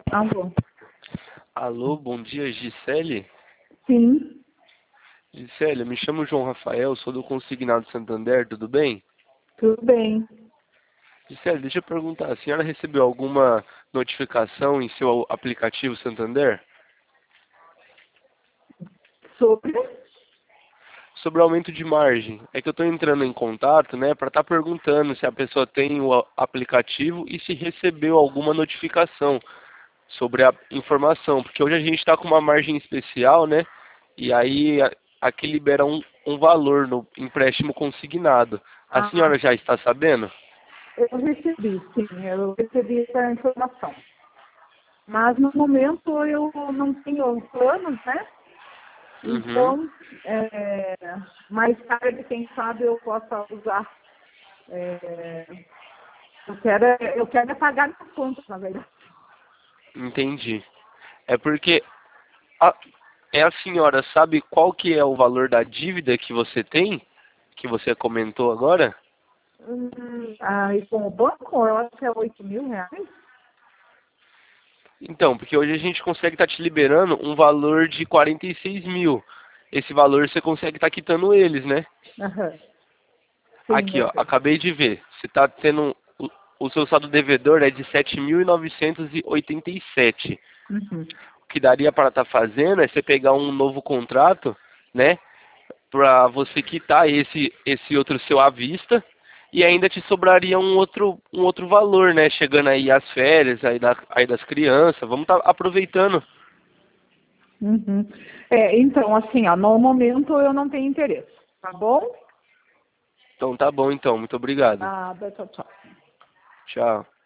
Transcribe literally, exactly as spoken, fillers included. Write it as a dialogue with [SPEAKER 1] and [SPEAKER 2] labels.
[SPEAKER 1] Alô?
[SPEAKER 2] Alô, bom dia, Gisele?
[SPEAKER 1] Sim,
[SPEAKER 2] Gisele, eu me chamo João Rafael, sou do Consignado Santander, tudo bem?
[SPEAKER 1] tudo bem.
[SPEAKER 2] Gisele, deixa eu perguntar, a senhora recebeu alguma notificação em seu aplicativo Santander
[SPEAKER 1] Sobre?
[SPEAKER 2] sobre aumento de margem? É que eu estou entrando em contato, né, para estar perguntando se a pessoa tem o a- aplicativo e se recebeu alguma notificação sobre a informação, porque hoje a gente está com uma margem especial, né, e aí a- aqui libera um, um valor no empréstimo consignado. A
[SPEAKER 1] Ah,
[SPEAKER 2] senhora já está sabendo?
[SPEAKER 1] eu recebi, sim, eu recebi essa informação. Mas no momento eu não tenho planos, né?
[SPEAKER 2] Uhum.
[SPEAKER 1] Então, é, mais tarde, quem sabe, eu possa usar. É, eu quero, eu quero é pagar minhas contas, na verdade.
[SPEAKER 2] Entendi. É porque a, é a senhora sabe qual que é o valor da dívida que você tem, que você comentou agora?
[SPEAKER 1] Hum, aí com o banco, eu acho que é oito mil reais.
[SPEAKER 2] Então, porque hoje a gente consegue estar te liberando um valor de quarenta e seis mil. Esse valor você consegue estar quitando eles, né?
[SPEAKER 1] Aham. Sim,
[SPEAKER 2] Aqui,
[SPEAKER 1] eu
[SPEAKER 2] ó,
[SPEAKER 1] sei.
[SPEAKER 2] acabei de ver. Você está tendo o, o seu saldo devedor é de sete mil novecentos e oitenta e sete.
[SPEAKER 1] Uhum.
[SPEAKER 2] O que daria para estar fazendo é você pegar um novo contrato, né? Para você quitar esse esse outro seu à vista e ainda te sobraria um outro um outro valor, né? Chegando aí as férias aí, da, aí das crianças, vamos estar aproveitando.
[SPEAKER 1] Uhum. É, então, assim, ó, no momento eu não tenho interesse, tá bom?
[SPEAKER 2] Então tá bom então, muito obrigado.
[SPEAKER 1] Nada, tchau, tchau.
[SPEAKER 2] Tchau.